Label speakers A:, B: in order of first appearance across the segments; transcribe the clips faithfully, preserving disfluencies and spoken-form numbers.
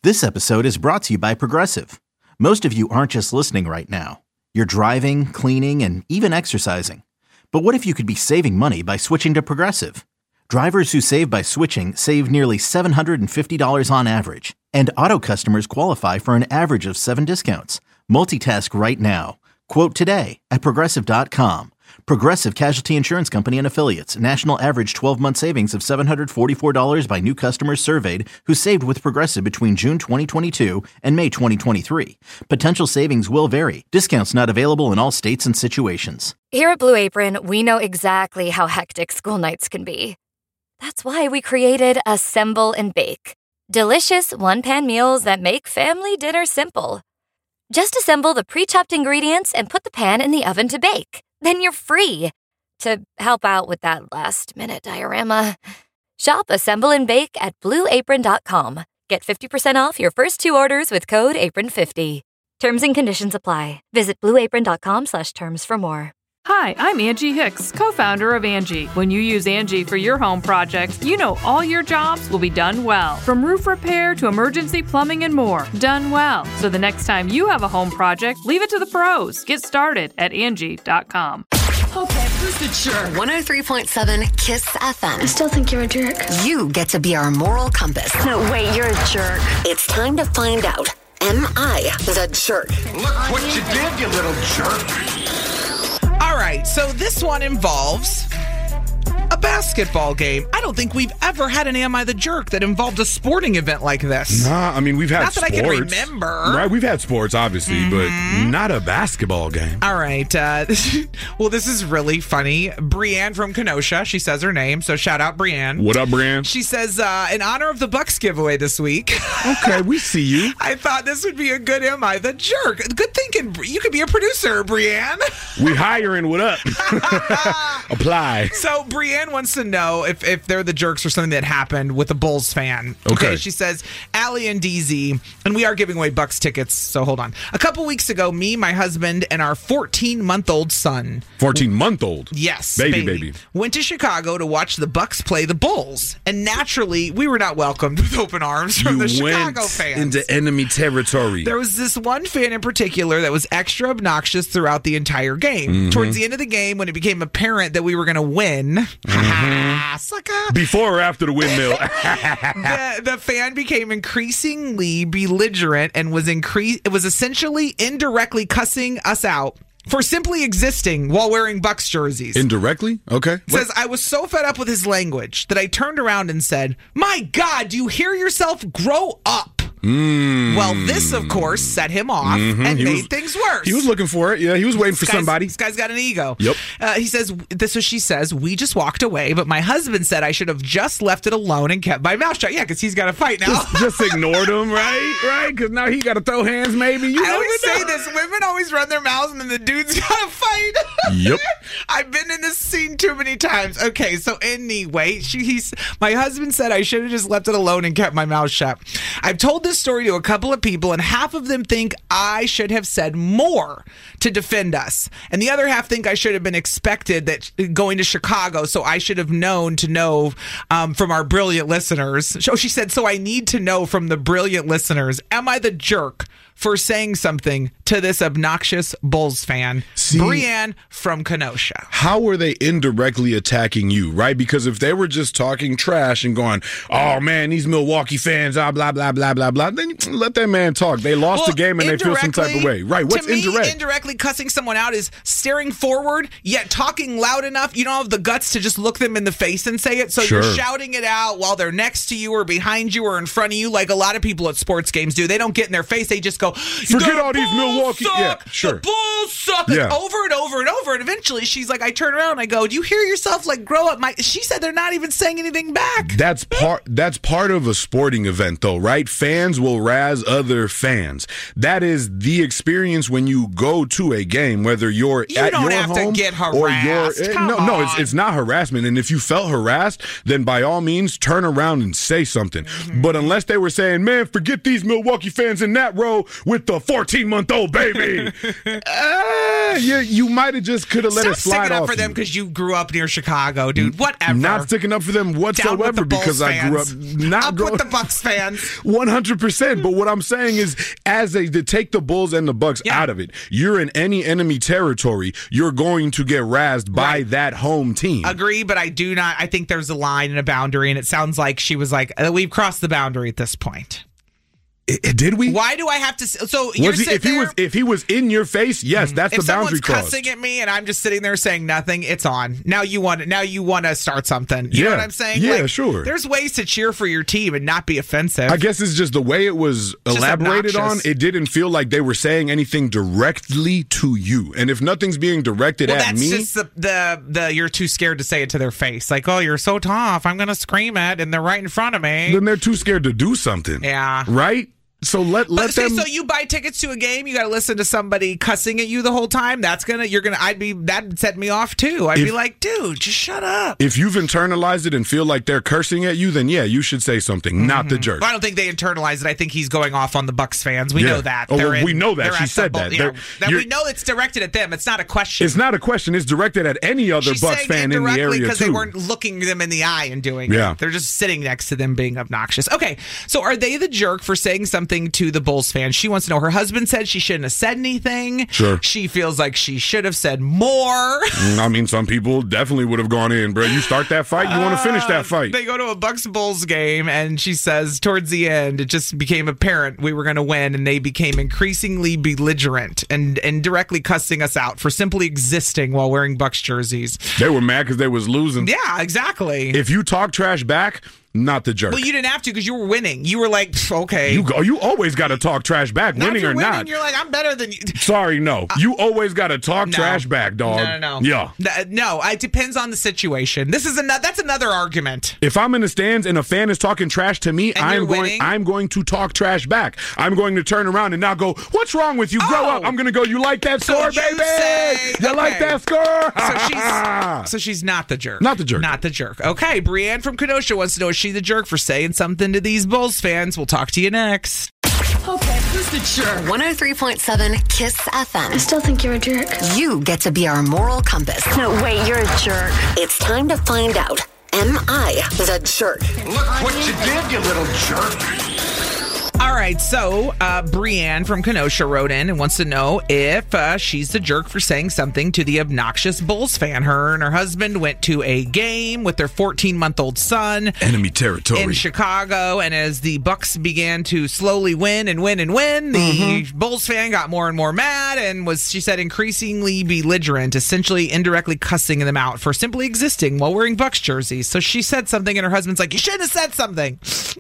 A: This episode is brought to you by Progressive. Most of you aren't just listening right now. You're driving, cleaning, and even exercising. But what if you could be saving money by switching to Progressive? Drivers who save by switching save nearly seven hundred fifty dollars on average. And auto customers qualify for an average of seven discounts. Multitask right now. Quote today at Progressive dot com. Progressive Casualty Insurance Company and Affiliates. National average twelve-month savings of seven hundred forty-four dollars by new customers surveyed who saved with Progressive between June twenty twenty-two and May twenty twenty-three. Potential savings will vary. Discounts not available in all states and situations.
B: Here at Blue Apron, we know exactly how hectic school nights can be. That's why we created Assemble and Bake. Delicious one-pan meals that make family dinner simple. Just assemble the pre-chopped ingredients and put the pan in the oven to bake. Then you're free to help out with that last-minute diorama. Shop Assemble and Bake at blue apron dot com. Get fifty percent off your first two orders with code apron fifty. Terms and conditions apply. Visit blue apron dot com slash terms for more.
C: Hi, I'm Angie Hicks, co-founder of Angie. When you use Angie for your home projects, you know all your jobs will be done well. From roof repair to emergency plumbing and more. Done well. So the next time you have a home project, leave it to the pros. Get started at Angie dot com.
D: Okay, who's the jerk?
E: one oh three point seven KISS F M.
F: I still think you're a jerk.
E: You get to be our moral compass.
F: No, wait, you're a jerk.
E: It's time to find out. Am I the jerk?
G: Look what you did, you little jerk.
D: All right, so this one involves a basketball game. I don't think we've ever had an Am I the Jerk that involved a sporting event like this.
H: Nah, I mean, we've had
D: Not
H: sports.
D: that I can remember.
H: Right, we've had sports, obviously, mm-hmm. but not a basketball game.
D: All right. Uh, well, this is really funny. Brienne from Kenosha, she says her name, so shout out Brienne.
H: What up, Brienne?
D: She says, uh, in honor of the Bucks giveaway this week.
H: Okay, we see you.
D: I thought this would be a good Am I the Jerk. Good thinking. You could be a producer, Brienne.
H: We hiring, what up? Apply.
D: So, Brienne wants to know if, if they're the jerks or something that happened with a Bulls fan.
H: Okay.
D: okay. She says, Allie and D Z, and we are giving away Bucks tickets, so hold on. A couple weeks ago, me, my husband, and our fourteen-month-old son.
H: fourteen-month-old?
D: Yes.
H: Baby, baby, baby.
D: Went to Chicago to watch the Bucks play the Bulls. And naturally, we were not welcomed with open arms from
H: you
D: the Chicago
H: went
D: fans.
H: into enemy territory.
D: There was this one fan in particular that was extra obnoxious throughout the entire game.
H: Mm-hmm.
D: Towards the end of the game, when it became apparent that we were going to win,
H: mm-hmm.
D: sucker.
H: Before or after the windmill?
D: the, the fan became increasingly belligerent and was incre- it was essentially indirectly cussing us out for simply existing while wearing Bucks jerseys.
H: Indirectly? Okay.
D: It says, I was so fed up with his language that I turned around and said, my God, do you hear yourself? Grow up.
H: Mm.
D: Well, this, of course, set him off mm-hmm. and
H: he
D: made
H: was,
D: things worse.
H: He was looking for it. Yeah, he was waiting for
D: this
H: somebody.
D: This guy's got an ego.
H: Yep.
D: Uh, he says, this is, she says, we just walked away, but my husband said I should have just left it alone and kept my mouth shut. Yeah, because he's got to fight now.
H: Just, just ignored him, right? Right? Because now he got to throw hands, maybe. You
D: I always
H: know.
D: say this. Women always run their mouths and then the dude's got to fight.
H: Yep.
D: I've been in this scene too many times. Okay, so anyway, she, he's, my husband said I should have just left it alone and kept my mouth shut. I've told this story to a couple of people, and half of them think I should have said more to defend us, and the other half think I should have been expected that going to Chicago, so I should have known to know um, from our brilliant listeners. So she said, so I need to know from the brilliant listeners, am I the jerk for saying something to this obnoxious Bulls fan? See, Brienne from Kenosha.
H: How were they indirectly attacking you, right? Because if they were just talking trash and going, oh man, these Milwaukee fans, ah, blah, blah, blah, blah, blah, then let that man talk. They lost
D: well,
H: the game and they feel some type of way. Right, what's
D: to me,
H: indirect?
D: Indirectly cussing someone out is staring forward, yet talking loud enough. You don't have the guts to just look them in the face and say it, so
H: sure.
D: you're shouting it out while they're next to you or behind you or in front of you, like a lot of people at sports games do. They don't get in their face. They just go,
H: forget all these Milwaukee.
D: Suck,
H: yeah, sure.
D: The Bulls suck.
H: Yeah.
D: Like, over and over and over. And eventually she's like, I turn around and I go, do you hear yourself? Like, grow up. My, she said they're not even saying anything back.
H: That's part That's part of a sporting event, though, right? Fans will razz other fans. That is the experience when you go to a game, whether you're
D: you
H: at
D: don't
H: your
D: have
H: home
D: to get harassed.
H: or your
D: Come
H: no,
D: on.
H: no, it's it's not harassment. And if you felt harassed, then by all means turn around and say something. Mm-hmm. But unless they were saying, man, forget these Milwaukee fans in that row with the fourteen-month-old baby, uh, you, you might have just could have let
D: Stop
H: it slide
D: sticking up
H: off
D: for them
H: you.
D: because you grew up near Chicago, dude. Whatever.
H: Not sticking up for them
D: Down with
H: whatsoever
D: the Bulls
H: because I grew up
D: fans.
H: not
D: up
H: grow-
D: with the Bucks fans.
H: one hundred percent fine. But what I'm saying is, as they to take the Bulls and the Bucks
D: Yeah.
H: out of it, you're in any enemy territory, you're going to get razzed by
D: Right.
H: that home team.
D: Agree, but I do not. I think there's a line and a boundary, and it sounds like she was like, uh, "We've crossed the boundary at this point."
H: I- I- did we?
D: Why do I have to? s- So you're
H: Was he,
D: sitting
H: if he
D: there.
H: was if he was in your face, yes, that's
D: if
H: the boundary
D: someone's
H: crossed.
D: cussing at me and I'm just sitting there saying nothing, it's on. Now you want now you want to start something. You know
H: Yeah.
D: what I'm saying?
H: Yeah,
D: Like,
H: sure.
D: There's ways to cheer for your team and not be offensive.
H: I guess it's just the way it was
D: Just
H: elaborated on.
D: obnoxious.
H: It didn't feel like they were saying anything directly to you. And if nothing's being directed
D: well,
H: at
D: that's
H: me,
D: just the, the the you're too scared to say it to their face. Like, oh, you're so tough. I'm gonna scream it, and they're right in front of me.
H: then they're too scared to do something.
D: Yeah.
H: Right? So let let
D: But see,
H: them.
D: so you buy tickets to a game, you got to listen to somebody cussing at you the whole time. That's gonna, you're gonna. I'd be that'd set me off too. I'd be
H: If-
D: like, dude, just shut up.
H: if you've internalized it and feel like they're cursing at you, then yeah, you should say something, not the jerk.
D: But I don't think they internalize it. I think he's going off on the Bucks fans. We
H: Yeah.
D: know that.
H: Oh, well,
D: They're
H: we know that.
D: they're
H: She
D: at the
H: said
D: Bull-
H: that.
D: yeah,
H: They're-
D: that we
H: you're-
D: know it's directed at them. It's not a question.
H: It's not a question. It's directed at any other
D: She's
H: Bucks
D: saying
H: fan in the
D: indirectly
H: area
D: because
H: too.
D: they weren't looking them in the eye and doing
H: Yeah.
D: it. They're just sitting next to them being obnoxious. Okay, so are they the jerk for saying something to the Bulls fan? She wants to know. Her husband said she shouldn't have said anything.
H: Sure.
D: She feels like she should have said more.
H: Mm, I mean, some people definitely would have gone in, bro. You start that fight, you want to finish that fight.
D: They go to a Bucks Bulls game, and she says towards the end, it just became apparent we were going to win, and they became increasingly belligerent and, and directly cussing us out for simply existing while wearing Bucks jerseys.
H: They were mad because they was losing.
D: Yeah, exactly.
H: If you talk trash back, not the jerk.
D: Well, you didn't have to because you were winning. You were like, "Pff, okay.
H: You go. You always got to talk trash back,
D: Now, if
H: winning
D: you're
H: or
D: winning,
H: not.
D: You're like, I'm better than you.
H: Sorry, no. You always got to talk
D: No.
H: trash back, dog.
D: No, no, no.
H: Yeah.
D: Th- No, it depends on the situation. This is another. That's another argument.
H: If I'm in the stands and a fan is talking trash to me,
D: And
H: I'm
D: you're
H: going.
D: winning?
H: I'm going to talk trash back. I'm going to turn around and not go, "What's wrong with you? Grow
D: Oh.
H: up." I'm going to go, "You like that
D: So
H: score,
D: you
H: baby?
D: say-
H: you like
D: okay.
H: that score?"
D: So she's so she's not the jerk.
H: Not the jerk.
D: Not the jerk. Okay, Brienne from Kenosha wants to know, is she the jerk for saying something to these Bulls fans? We'll talk to you next.
E: Okay, who's the jerk? one oh three point seven Kiss F M.
F: I still think you're a jerk.
E: You get to be our moral compass.
F: No, wait, you're a jerk.
E: It's time to find out. Am I the jerk?
G: Look what you did, you little jerk.
D: All right, so uh, Brienne from Kenosha wrote in and wants to know if uh, she's the jerk for saying something to the obnoxious Bulls fan. Her and her husband went to a game with their fourteen-month-old son
H: Enemy territory.
D: in Chicago, and as the Bucks began to slowly win and win and win, the
H: Mm-hmm.
D: Bulls fan got more and more mad and was, she said, increasingly belligerent, essentially indirectly cussing them out for simply existing while wearing Bucks jerseys. So she said something, and her husband's like, "You shouldn't have said something."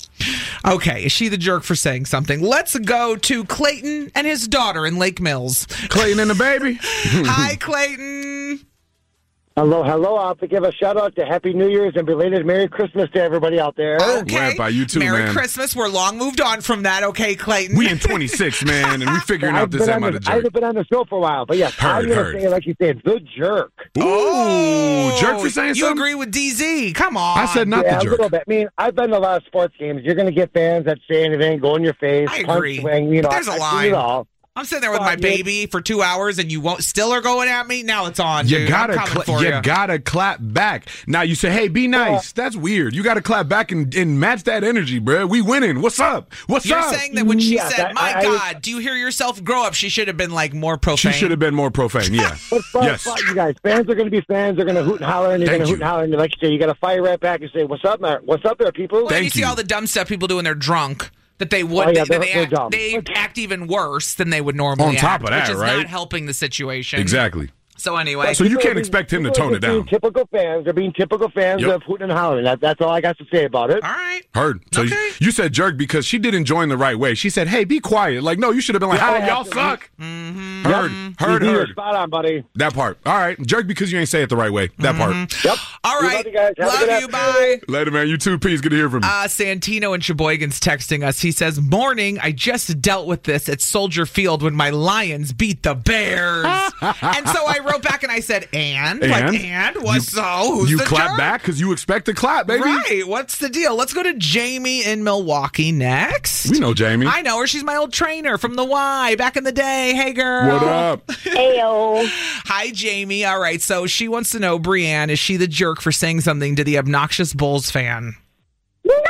D: Okay, is she the jerk for saying something? Let's go to Clayton and his daughter in Lake Mills.
H: Clayton and the baby.
D: Hi, Clayton.
I: Hello, hello. I'll have to give a shout out to Happy New Year's and belated Merry Christmas to everybody out there.
D: Okay.
H: Grandpa, you too,
D: Merry
H: man.
D: Christmas. We're long moved on from that. Okay, Clayton.
H: We in twenty-six, man, and we figuring
I: I've
H: out this
I: been
H: am
I: on
H: I the
I: the- I
H: jerk.
I: haven't been on the show for a while, but yes,
H: Heard,
I: I'm going
H: heard.
I: to say, like you said, the jerk.
H: Ooh,
D: Oh,
H: jerk for saying
D: you
H: something?
D: agree with D Z? Come on.
H: I said not
I: yeah,
H: the
I: a little
H: jerk.
I: bit. I mean, I've been to a lot of sports games. You're going to get fans that say anything, go in your face,
D: I
I: punch,
D: agree.
I: swing, you know.
D: But there's a
I: I've seen
D: line.
I: it all.
D: I'm sitting there with
I: Well,
D: my
I: you-
D: baby for two hours, and you won't still are going at me. Now it's on.
H: You
D: dude.
H: gotta,
D: I'm coming
H: cla-
D: for
H: you
D: you.
H: gotta clap back. Now you say, "Hey, be nice." That's weird. You gotta clap back and, and match that energy, bro. We winning. What's up? What's
D: You're
H: up?
D: saying that when she
I: Yes,
D: said,
I: I-
D: "My
I: I-
D: God, do you hear yourself grow up?" She should have been like more profane.
H: She should have been more profane. Yeah.
I: But, but,
H: Yes.
I: but you guys, fans are going to be fans. They're going to hoot and holler, and you're
H: Thank
I: going to hoot
H: you.
I: and holler, and like you say, you got to fire right back and say, "What's up, man? What's up there, people?"
D: Well, and you
H: Thank
D: see
H: you.
D: all the dumb stuff people do when they're drunk. That they would,
I: Oh, yeah,
D: they,
I: they're-
D: they,
I: they're
D: act,
I: dumb.
D: they act even worse than they would normally
H: On top
D: act,
H: of that,
D: which is
H: right?
D: not helping the situation.
H: Exactly.
D: So anyway,
H: So you
I: People are
H: can't
I: being-
H: expect him to
I: people are
H: tone it
I: just being
H: down.
I: Typical fans. They're being typical fans
H: Yep.
I: of hooting and hollering. That, that's all I got to say about it.
D: all right.
H: Heard. So
D: Okay.
H: you, you said jerk because she didn't join the right way. She said, "Hey, be quiet." Like, no, you should have been like,
I: Yeah,
H: "Hi, y'all
I: absolutely.
H: suck."
D: Mm-hmm.
H: Heard. Heard.
I: You- you're
H: Heard.
I: spot on, buddy.
H: That part. All right. Jerk because you ain't say it the right way. That part.
I: Yep.
D: All
I: We
D: right.
I: love you guys. Have a
D: Love
I: good
D: you.
I: afternoon.
D: Bye.
H: Later, man. You too. Peace. Good to hear from you.
D: Uh, Santino in Sheboygan's texting us. He says, "Morning, I just dealt with this at Soldier Field when my Lions beat the Bears." And so I wrote back and I said, and?
H: And?
D: Like, and? What,
H: You-
D: so? Who's
H: you
D: the
H: clap
D: jerk?
H: back because you expect to clap, baby.
D: Right. What's the deal? Let's go to Jamie in Milwaukee next.
H: We know Jamie.
D: I know her. She's my old trainer from the Y back in the day. Hey, girl.
H: What up?
F: Ayo.
D: Hi, Jamie. All right. So she wants to know, Brienne, is she the jerk for saying something to the obnoxious Bulls fan?
F: No.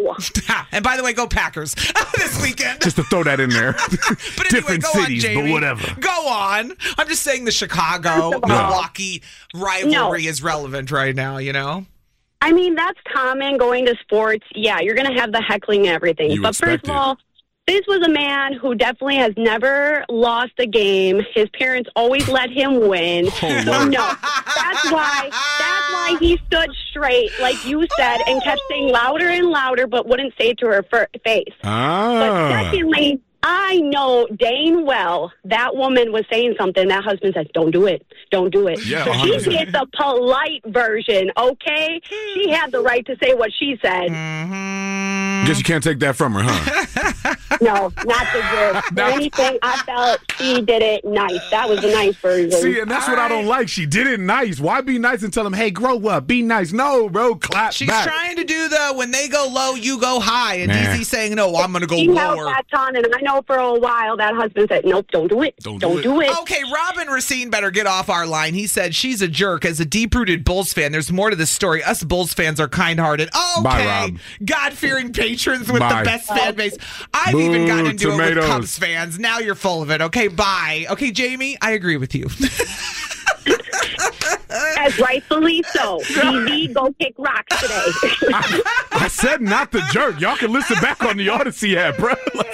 F: No.
D: And by the way, go Packers this weekend.
H: Just to throw that in there.
D: But anyway,
H: Different
D: go
H: cities,
D: on,
H: but
D: Jamie.
H: whatever.
D: Go on. I'm just saying the Chicago-Milwaukee rivalry
F: No.
D: is relevant right now, you know?
F: I mean, that's common going to sports. Yeah, you're going to have the heckling and everything.
H: You
F: but first
H: expect
F: of
H: it.
F: all, this was a man who definitely has never lost a game. His parents always let him win.
H: Oh,
F: So
H: Lord.
F: no, that's why that's why he stood straight, like you said, and kept saying louder and louder, but wouldn't say it to her fir- face. But
H: Ah.
F: secondly, I know Dane well. That woman was saying something. That husband said, don't do it. Don't do it.
H: Yeah,
F: So
H: one hundred
F: she
H: percent.
F: did the polite version, okay? She had the right to say what she said.
H: Guess you can't take that from her, huh?
F: No, not the good. If anything, I felt she did it nice. That was the nice version.
H: See, and that's what I don't like. She did it nice. Why be nice and tell them, hey, grow up, be nice? No, bro, clap
D: She's
H: back.
D: trying to do the when they go low, you go high. And
H: Nah.
D: D Z saying, no, I'm going to go
F: She held
D: lower.
F: that on, and I know for a while that husband said, nope, don't do it.
H: Don't
F: Don't,
H: do
F: do it.
D: Okay, Robin Racine better get off our line. He said she's a jerk. As a deep-rooted Bulls fan, there's more to this story. Us Bulls fans are kind-hearted. Okay,
H: Bye, Rob.
D: God-fearing patrons with
H: Bye.
D: the best fan base. I've
H: Boo,
D: even gotten into it
H: tomatoes.
D: with Cubs fans. Now you're full of it. Okay, bye. Okay, Jamie, I agree with you.
F: As rightfully so. D V, go kick rocks today.
H: I said not the jerk. Y'all can listen back on the Odyssey app, bro.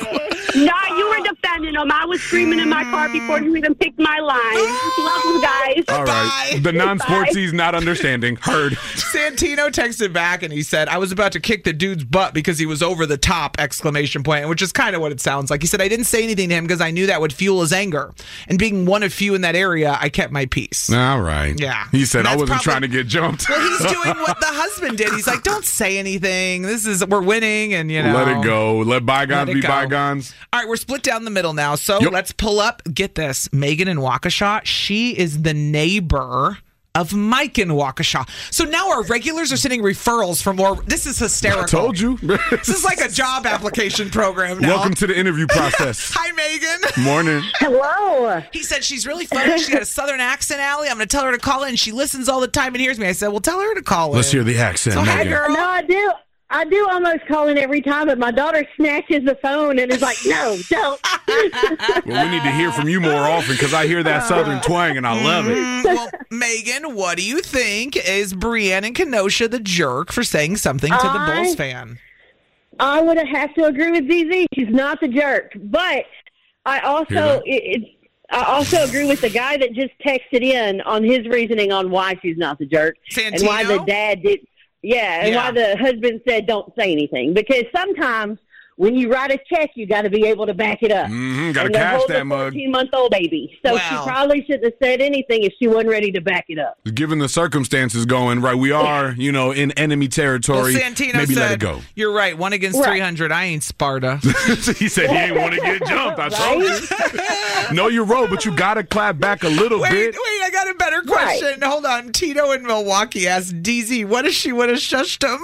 F: Nah, you were defending him. I was screaming in my car before you even picked my line. Love you guys.
H: All right.
D: Bye.
H: The non-sportsy's not understanding. Heard.
D: Santino texted back and he said, I was about to kick the dude's butt because he was over the top, exclamation point, which is kind of what it sounds like. He said, I didn't say anything to him because I knew that would fuel his anger. And being one of few in that area, I kept my peace.
H: All right.
D: Yeah.
H: He said,
D: And
H: I
D: that's
H: wasn't
D: probably-
H: trying to get jumped.
D: Well, he's doing what the husband did. He's like, don't say anything. This is, we're winning. And, you know.
H: Let it go. Let bygones
D: Let it
H: be
D: go.
H: bygones.
D: All right, we're split down the middle now. So
H: Yep.
D: let's pull up. Get this. Megan in Waukesha. She is the neighbor of Mike in Waukesha. So now our regulars are sending referrals for more. This is hysterical.
H: I told you.
D: This is like a job application program now.
H: Welcome to the interview process.
D: Hi, Megan.
H: Morning.
F: Hello.
D: He said she's really funny. She got a southern accent, Allie. I'm going to tell her to call in. She listens all the time and hears me. I said, well, tell her to call in.
H: Let's hear the accent,
D: So, hi,
H: Megan.
D: girl.
J: No, I do. I do almost call in every time, but my daughter snatches the phone and is like, no, don't.
H: Well, we need to hear from you more often because I hear that southern twang and I love it.
D: Mm, well, Megan, what do you think? Is Brienne and Kenosha the jerk for saying something to the
J: I-
D: Bulls fan?
J: I would have to agree with Z Z. She's not the jerk. But I
H: Hear
J: also
H: that?
J: it, it, I also agree with the guy that just texted in on his reasoning on why she's not the jerk. And why the
D: Santino?
J: dad did. Yeah, and
D: Yeah.
J: why the husband said don't say anything. Because sometimes when you write a check, you got to be able to back it up.
H: Mm-hmm. Got to
J: And they're
H: cash
J: holding
H: that
J: a
H: mug.
J: fourteen-month-old baby. So
D: Wow.
J: she probably shouldn't have said anything if she wasn't ready to back it up.
H: Given the circumstances going, right, we are, you know, in enemy
D: Well,
H: territory.
D: Santino
H: Maybe
D: said,
H: let it go.
D: You're right. One against
J: Right.
D: three hundred. I ain't Sparta.
H: He said he ain't want to get jumped. I told you. Know your role, but you got to clap back a little
D: wait,
H: bit.
D: wait. I got a better question. Hold on. Tito in Milwaukee asked D Z, what if she would have shushed him?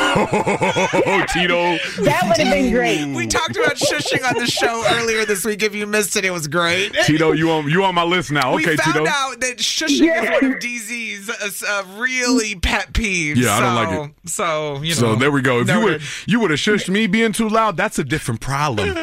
H: Oh, Tito.
J: That would have been great.
D: We talked about shushing on the show earlier this week. If you missed it, it was great.
H: Tito, you on you on my list now. Okay,
D: we found
H: Tito.
D: out that shushing is one of D Z's uh, uh, really pet peeves.
H: Yeah, I don't
D: so,
H: like it.
D: So, you know.
H: So there we go. If you
D: noted.
H: would you would have shushed me being too loud, that's a different problem.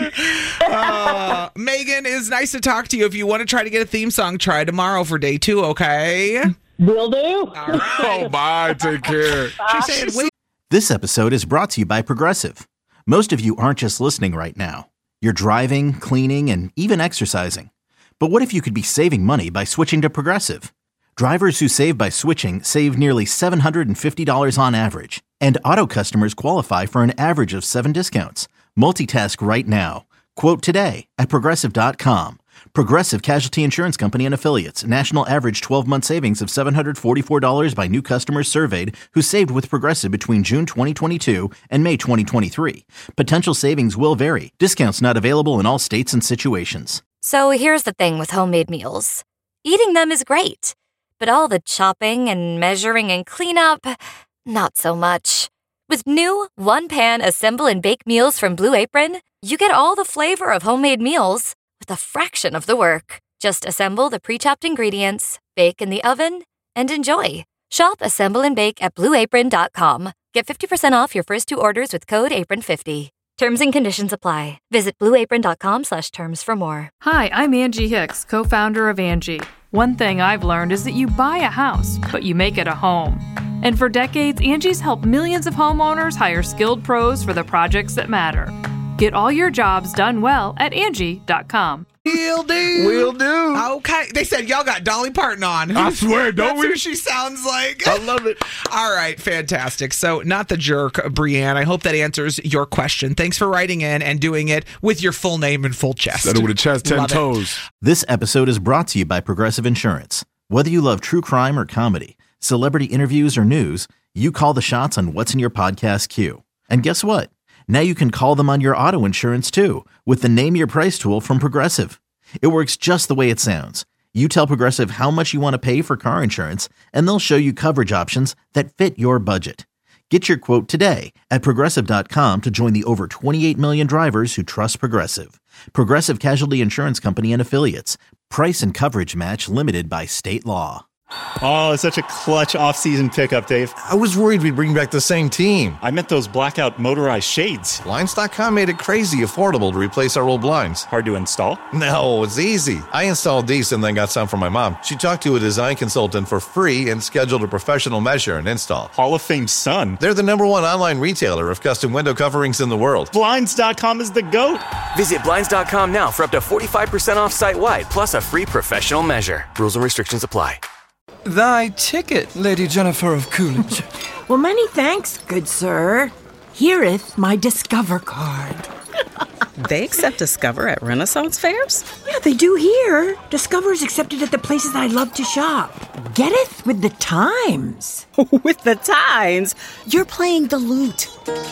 D: Uh, Megan, it was nice to talk to you. If you want to try to get a theme song, try tomorrow for day two, okay?
J: Will do.
D: All right.
H: Oh, bye. Take care.
D: She's saying, wait.
A: This episode is brought to you by Progressive. Most of you aren't just listening right now. You're driving, cleaning, and even exercising. But what if you could be saving money by switching to Progressive? Drivers who save by switching save nearly seven hundred fifty dollars on average. And auto customers qualify for an average of seven discounts. Multitask right now. Quote today at Progressive dot com. Progressive Casualty Insurance Company and Affiliates. National average twelve-month savings of seven hundred forty-four dollars by new customers surveyed who saved with Progressive between June twenty twenty-two and May twenty twenty-three. Potential savings will vary. Discounts not available in all states and situations.
B: So here's the thing with homemade meals. Eating them is great, but all the chopping and measuring and cleanup, not so much. With new one-pan assemble and bake meals from Blue Apron, you get all the flavor of homemade meals with a fraction of the work. Just assemble the pre-chopped ingredients, bake in the oven, and enjoy. Shop Assemble and Bake at blue apron dot com. Get fifty percent off your first two orders with code apron fifty. Terms and conditions apply. Visit blueapron.com slash terms for more.
C: Hi, I'm Angie Hicks, co-founder of Angie. One thing I've learned is that you buy a house, but you make it a home. And for decades, Angie's helped millions of homeowners hire skilled pros for the projects that matter. Get all your jobs done well at Angie dot com.
D: Will do.
H: Will do.
D: Okay. They said y'all got Dolly Parton on.
H: I swear, don't
D: That's
H: we?
D: who she sounds like.
H: I love it.
D: All right. Fantastic. So, not the jerk, Brianne. I hope that answers your question. Thanks for writing in and doing it with your full name and full chest.
H: Said it with a chest, ten
D: Love it.
H: toes.
A: This episode is brought to you by Progressive Insurance. Whether you love true crime or comedy, celebrity interviews or news, you call the shots on what's in your podcast queue. And guess what? Now you can call them on your auto insurance too with the Name Your Price tool from Progressive. It works just the way it sounds. You tell Progressive how much you want to pay for car insurance, and they'll show you coverage options that fit your budget. Get your quote today at Progressive dot com to join the over twenty-eight million drivers who trust Progressive. Progressive Casualty Insurance Company and Affiliates. Price and coverage match limited by state law.
K: Oh, it's such a clutch off-season pickup, Dave.
L: I was worried we'd bring back the same team.
K: I meant those blackout motorized shades.
L: Blinds dot com made it crazy affordable to replace our old blinds.
K: Hard to install?
L: No, it's easy. I installed these and then got some for my mom. She talked to a design consultant for free and scheduled a professional measure and install.
K: Hall of Fame son.
L: They're the number one online retailer of custom window coverings in the world.
K: Blinds dot com is the GOAT.
M: Visit Blinds dot com now for up to forty-five percent off site-wide, plus a free professional measure. Rules and restrictions apply.
N: Thy ticket, Lady Jennifer of Coolidge.
O: Well, many thanks, good sir. Hereeth my Discover card.
P: They accept Discover at Renaissance fairs?
O: Yeah, they do here. Discover is accepted at the places I love to shop. Getteth with the times.
P: With the times? You're playing the lute.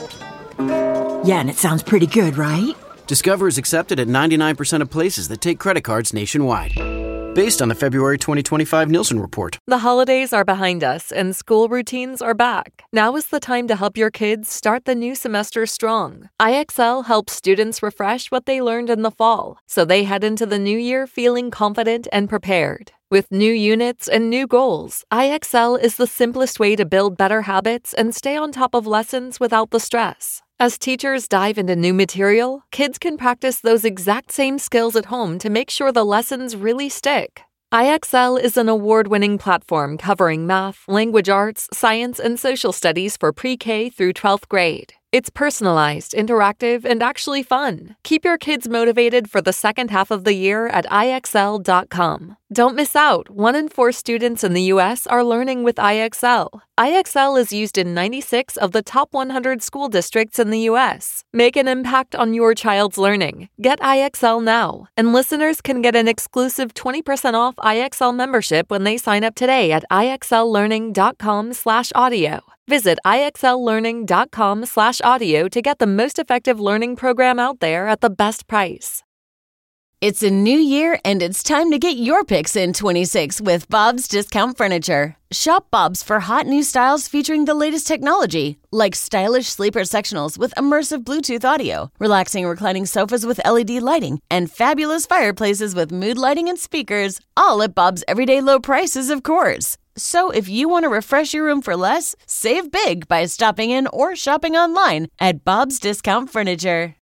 O: Yeah, and it sounds pretty good, right?
Q: Discover is accepted at ninety-nine percent of places that take credit cards nationwide. Based on the February twenty twenty-five Nielsen report.
R: The holidays are behind us and school routines are back. Now is the time to help your kids start the new semester strong. I X L helps students refresh what they learned in the fall, so they head into the new year feeling confident and prepared. With new units and new goals, I X L is the simplest way to build better habits and stay on top of lessons without the stress. As teachers dive into new material, kids can practice those exact same skills at home to make sure the lessons really stick. I X L is an award-winning platform covering math, language arts, science, and social studies for pre-K through twelfth grade. It's personalized, interactive, and actually fun. Keep your kids motivated for the second half of the year at I X L dot com. Don't miss out. One in four students in the U S are learning with I X L. I X L is used in ninety-six of the top one hundred school districts in the U S. Make an impact on your child's learning. Get I X L now. And listeners can get an exclusive twenty percent off I X L membership when they sign up today at I X L learning dot com slash audio. Visit I X L learning dot com slash audio to get the most effective learning program out there at the best price.
S: It's a new year and it's time to get your picks in twenty-six with Bob's Discount Furniture. Shop Bob's for hot new styles featuring the latest technology, like stylish sleeper sectionals with immersive Bluetooth audio, relaxing reclining sofas with L E D lighting, and fabulous fireplaces with mood lighting and speakers, all at Bob's everyday low prices, of course. So if you want to refresh your room for less, save big by stopping in or shopping online at Bob's Discount Furniture.